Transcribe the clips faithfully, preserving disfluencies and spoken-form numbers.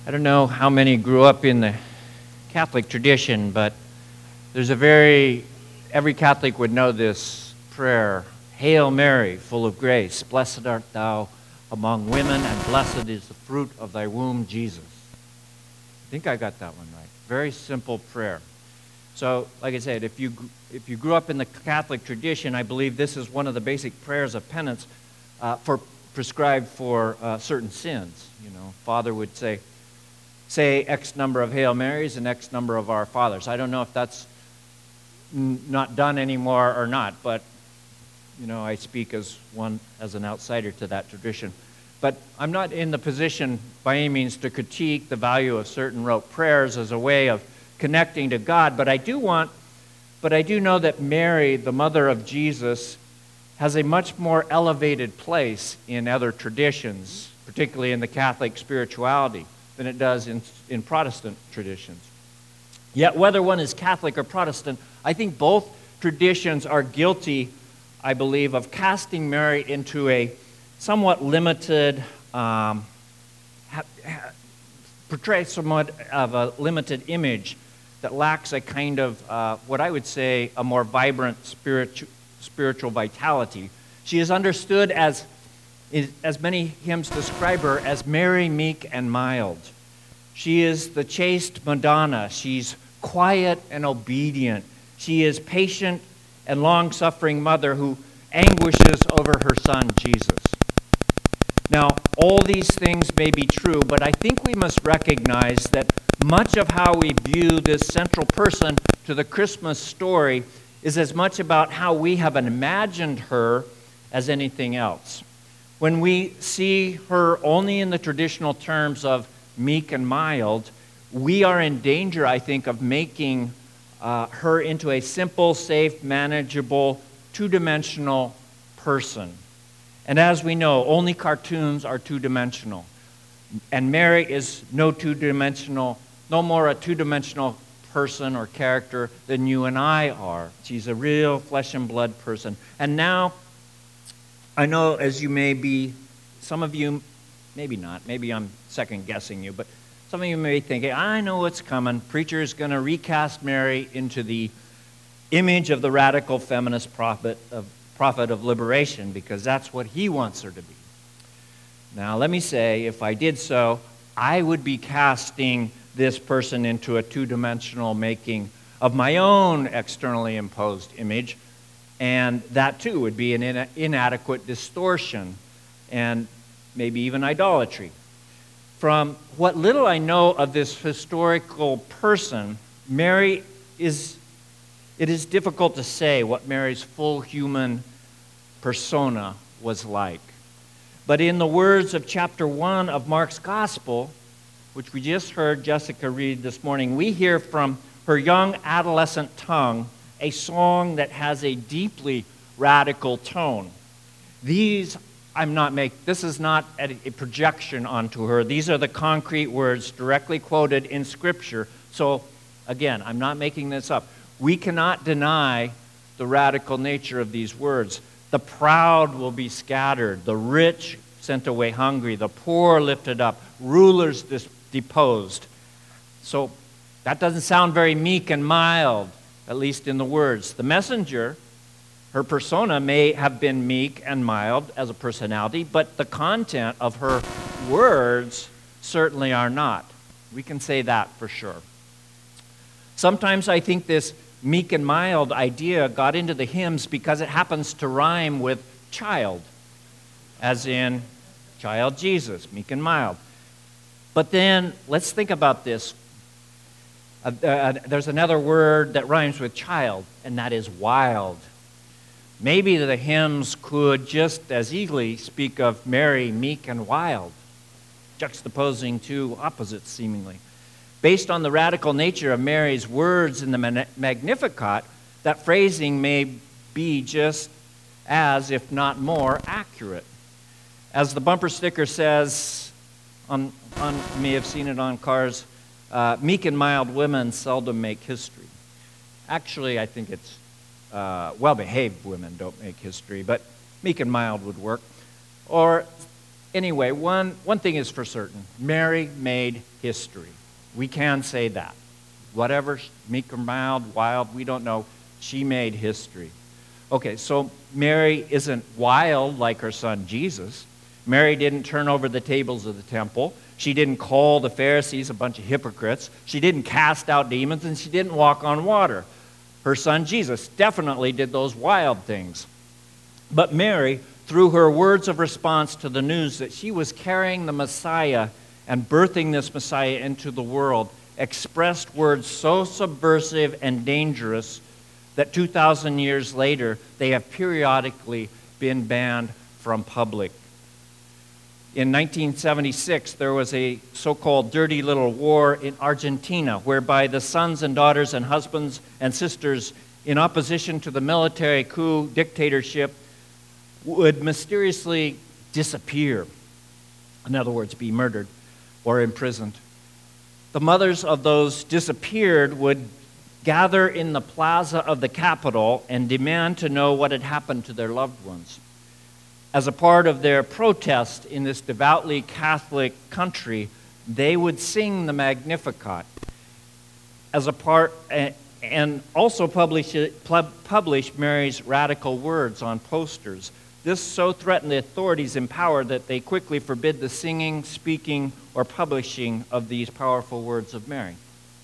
I don't know how many grew up in the Catholic tradition, but there's a very, every Catholic would know this prayer, Hail Mary, full of grace, blessed art thou among women, and blessed is the fruit of thy womb, Jesus. I think I got that one right. Very simple prayer. So, like I said, if you if you grew up in the Catholic tradition, I believe this is one of the basic prayers of penance uh, for prescribed for uh, certain sins. You know, Father would say, say X number of Hail Marys and X number of Our Fathers. I don't know if that's n- not done anymore or not, but you know, I speak as one as an outsider to that tradition. But I'm not in the position by any means to critique the value of certain rote prayers as a way of connecting to God, but I do want, but I do know that Mary, the mother of Jesus, has a much more elevated place in other traditions, particularly in the Catholic spirituality, than it does in, in Protestant traditions. Yet whether one is Catholic or Protestant, I think both traditions are guilty, I believe, of casting Mary into a somewhat limited, um, ha, ha, portray somewhat of a limited image that lacks a kind of, uh, what I would say, a more vibrant spiritu- spiritual vitality. She is understood as, as many hymns describe her, as Mary, meek and mild. She is the chaste Madonna. She's quiet and obedient. She is patient and long-suffering mother who anguishes over her son, Jesus. Now, all these things may be true, but I think we must recognize that much of how we view this central person to the Christmas story is as much about how we have imagined her as anything else. When we see her only in the traditional terms of meek and mild, we are in danger, I think, of making uh, her into a simple, safe, manageable, two-dimensional person. And as we know, only cartoons are two-dimensional. And Mary is no two-dimensional, no more a two-dimensional person or character than you and I are. She's a real flesh and blood person. And now, I know as you may be, some of you, maybe not, maybe I'm second-guessing you, but some of you may be thinking, I know what's coming. Preacher is going to recast Mary into the image of the radical feminist prophet of prophet of liberation, because that's what he wants her to be. Now, let me say, if I did so, I would be casting this person into a two-dimensional making of my own externally imposed image, and that too would be an in- inadequate distortion and maybe even idolatry. From what little I know of this historical person, Mary is It is difficult to say what Mary's full human persona was like. But in the words of chapter one of Mark's Gospel, which we just heard Jessica read this morning, we hear from her young adolescent tongue a song that has a deeply radical tone. These, I'm not make, this is not a projection onto her. These are the concrete words directly quoted in Scripture. So, again, I'm not making this up. We cannot deny the radical nature of these words. The proud will be scattered, the rich sent away hungry, the poor lifted up, rulers dis- deposed. So that doesn't sound very meek and mild, at least in the words. The messenger, her persona may have been meek and mild as a personality, but the content of her words certainly are not. We can say that for sure. Sometimes I think this meek and mild idea got into the hymns because it happens to rhyme with child, as in child Jesus, meek and mild. But then let's think about this. Uh, uh, there's another word that rhymes with child, and that is wild. Maybe the hymns could just as easily speak of Mary, meek and wild, juxtaposing two opposites seemingly. Based on the radical nature of Mary's words in the Magnificat, that phrasing may be just as, if not more, accurate. As the bumper sticker says, on, on you may have seen it on cars, uh, meek and mild women seldom make history. Actually, I think it's uh, well-behaved women don't make history, but meek and mild would work. Or Anyway, one, one thing is for certain. Mary made history. We can say that. Whatever, meek or mild, wild, we don't know. She made history. Okay, so Mary isn't wild like her son Jesus. Mary didn't turn over the tables of the temple. She didn't call the Pharisees a bunch of hypocrites. She didn't cast out demons, and she didn't walk on water. Her son Jesus definitely did those wild things. But Mary, through her words of response to the news that she was carrying the Messiah and birthing this Messiah into the world, expressed words so subversive and dangerous that two thousand years later, they have periodically been banned from public. In nineteen seventy-six, there was a so-called dirty little war in Argentina, whereby the sons and daughters and husbands and sisters in opposition to the military coup dictatorship would mysteriously disappear. In other words, be murdered or imprisoned. The mothers of those disappeared would gather in the plaza of the capital and demand to know what had happened to their loved ones. As a part of their protest in this devoutly Catholic country, they would sing the Magnificat as a part, and also publish, publish Mary's radical words on posters. This so threatened the authorities in power that they quickly forbid the singing, speaking, or publishing of these powerful words of Mary.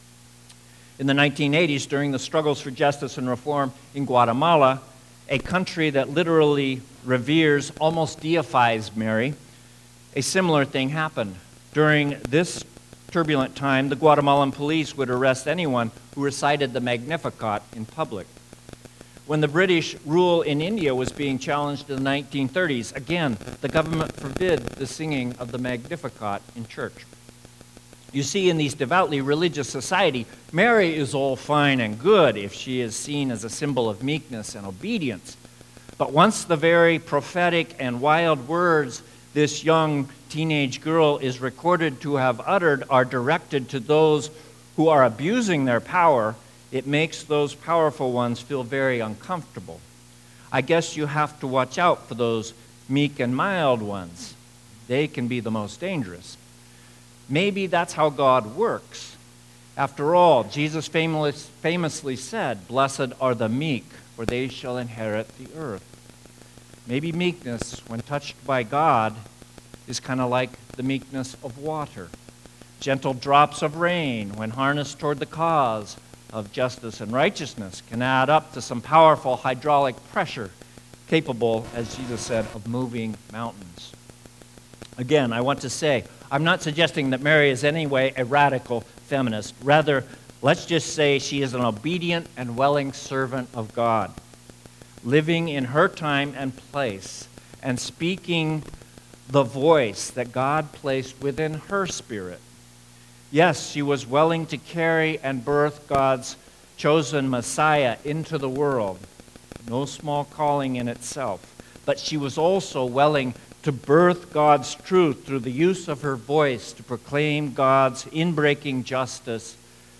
In the nineteen eighties, during the struggles for justice and reform in Guatemala, a country that literally reveres, almost deifies Mary, a similar thing happened. During this turbulent time, the Guatemalan police would arrest anyone who recited the Magnificat in public. When the British rule in India was being challenged in the nineteen thirties, again, the government forbid the singing of the Magnificat in church. You see, in these devoutly religious society, Mary is all fine and good if she is seen as a symbol of meekness and obedience. But once the very prophetic and wild words this young teenage girl is recorded to have uttered are directed to those who are abusing their power, it makes those powerful ones feel very uncomfortable. I guess you have to watch out for those meek and mild ones. They can be the most dangerous. Maybe that's how God works. After all, Jesus famous, famously said, "Blessed are the meek, for they shall inherit the earth." Maybe meekness, when touched by God, is kind of like the meekness of water. Gentle drops of rain, when harnessed toward the cause of justice and righteousness, can add up to some powerful hydraulic pressure, capable, as Jesus said, of moving mountains. Again, I want to say, I'm not suggesting that Mary is in any way a radical feminist. Rather, let's just say she is an obedient and willing servant of God, living in her time and place and speaking the voice that God placed within her spirit. Yes, she was willing to carry and birth God's chosen Messiah into the world. No small calling in itself. But she was also willing to birth God's truth through the use of her voice to proclaim God's inbreaking justice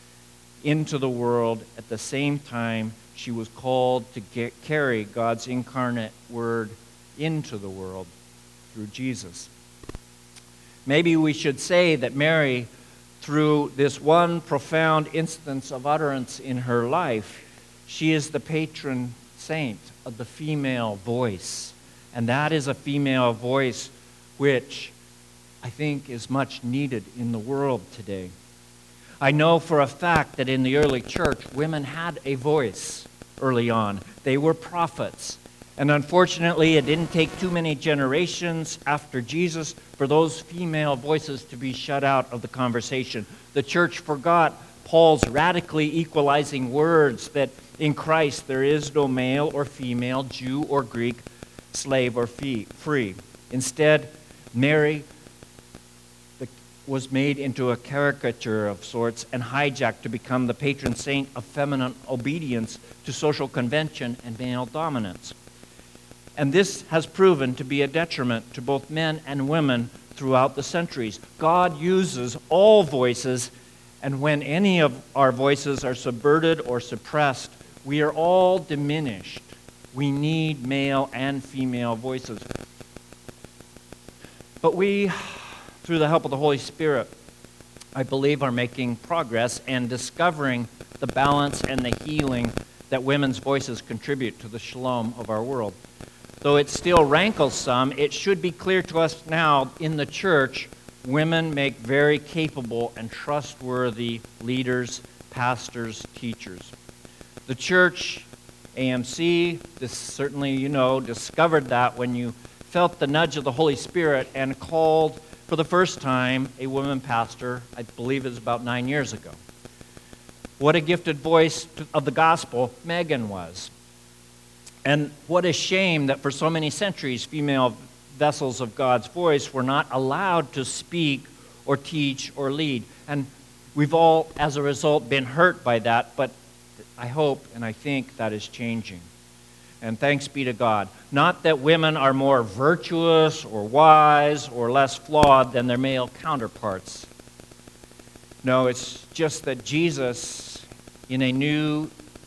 into the world. At the same time, she was called to get, carry God's incarnate word into the world through Jesus. Maybe we should say that Mary, through this one profound instance of utterance in her life, she is the patron saint of the female voice. And that is a female voice which I think is much needed in the world today. I know for a fact that in the early church, women had a voice early on. They were prophets. And unfortunately, it didn't take too many generations after Jesus for those female voices to be shut out of the conversation. The church forgot Paul's radically equalizing words that in Christ there is no male or female, Jew or Greek, slave or fee, free. Instead, Mary was made into a caricature of sorts and hijacked to become the patron saint of feminine obedience to social convention and male dominance. And this has proven to be a detriment to both men and women throughout the centuries. God uses all voices, and when any of our voices are subverted or suppressed, we are all diminished. We need male and female voices. But we, through the help of the Holy Spirit, I believe are making progress and discovering the balance and the healing that women's voices contribute to the shalom of our world. Though it still rankles some, it should be clear to us now in the church, women make very capable and trustworthy leaders, pastors, teachers. The church, A M C, this certainly you know, discovered that when you felt the nudge of the Holy Spirit and called for the first time a woman pastor, I believe it was about nine years ago. What a gifted voice of the gospel Megan was. And what a shame that for so many centuries, female vessels of God's voice were not allowed to speak or teach or lead. And we've all, as a result, been hurt by that, but I hope and I think that is changing. And thanks be to God. Not that women are more virtuous or wise or less flawed than their male counterparts. No, it's just that Jesus, in a new,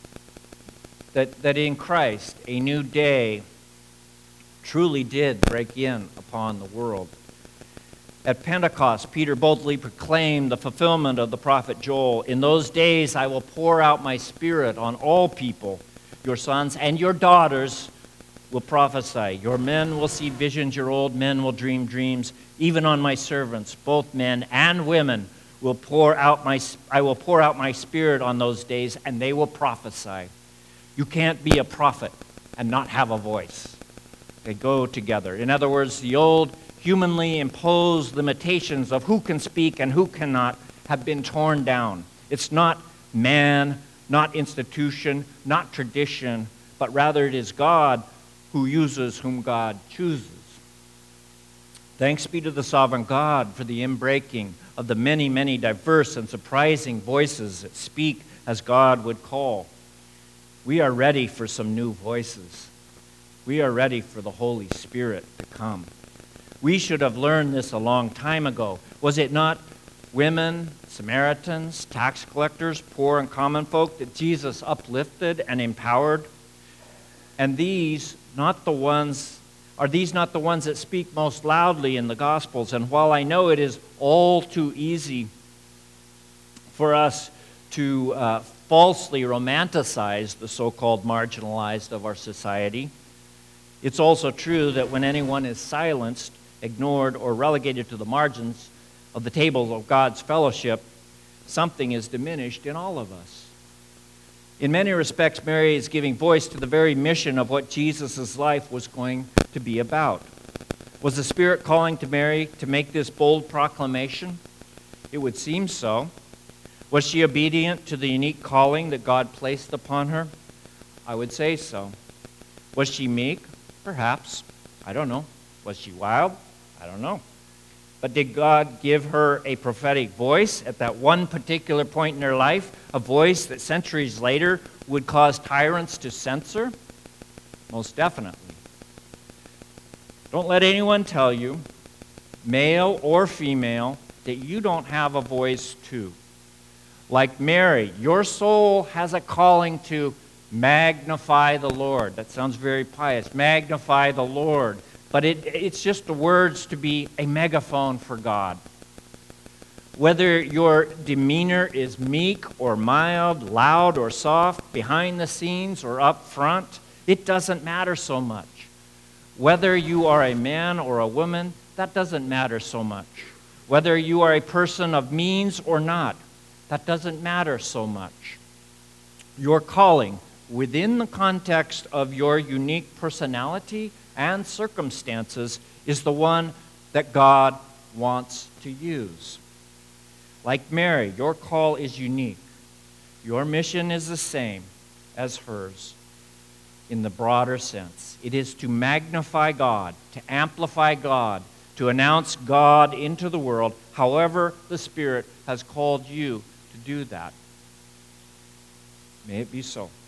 that, that in Christ, a new day truly did break in upon the world. At Pentecost, Peter boldly proclaimed the fulfillment of the prophet Joel. In those days I will pour out my spirit on all people. Your sons and your daughters will prophesy. Your men will see visions. Your old men will dream dreams. Even on my servants, both men and women, will pour out my, I will pour out my spirit on those days, and they will prophesy. You can't be a prophet and not have a voice. They go together. In other words, the old humanly imposed limitations of who can speak and who cannot have been torn down. It's not man, not institution, not tradition, but rather it is God who uses whom God chooses. Thanks be to the sovereign God for the inbreaking of the many, many diverse and surprising voices that speak as God would call. We are ready for some new voices. We are ready for the Holy Spirit to come. We should have learned this a long time ago. Was it not women, Samaritans, tax collectors, poor and common folk that Jesus uplifted and empowered? And these, not the ones, are these not the ones that speak most loudly in the Gospels? And while I know it is all too easy for us to uh, falsely romanticize the so-called marginalized of our society, it's also true that when anyone is silenced, ignored, or relegated to the margins of the table of God's fellowship, something is diminished in all of us. In many respects, Mary is giving voice to the very mission of what Jesus' life was going to be about. Was the Spirit calling to Mary to make this bold proclamation? It would seem so. Was she obedient to the unique calling that God placed upon her? I would say so. Was she meek? Perhaps. I don't know. Was she wild? I don't know. But did God give her a prophetic voice at that one particular point in her life, a voice that centuries later would cause tyrants to censor? Most definitely. Don't let anyone tell you, male or female, that you don't have a voice too. Like Mary, your soul has a calling to magnify the Lord. That sounds very pious. Magnify the Lord. But it, it's just the words to be a megaphone for God. Whether your demeanor is meek or mild, loud or soft, behind the scenes or up front, it doesn't matter so much. Whether you are a man or a woman, that doesn't matter so much. Whether you are a person of means or not, that doesn't matter so much. Your calling within the context of your unique personality and circumstances is the one that God wants to use. Like Mary, your call is unique. Your mission is the same as hers in the broader sense. It is to magnify God, to amplify God, to announce God into the world, however the Spirit has called you to do that. May it be so.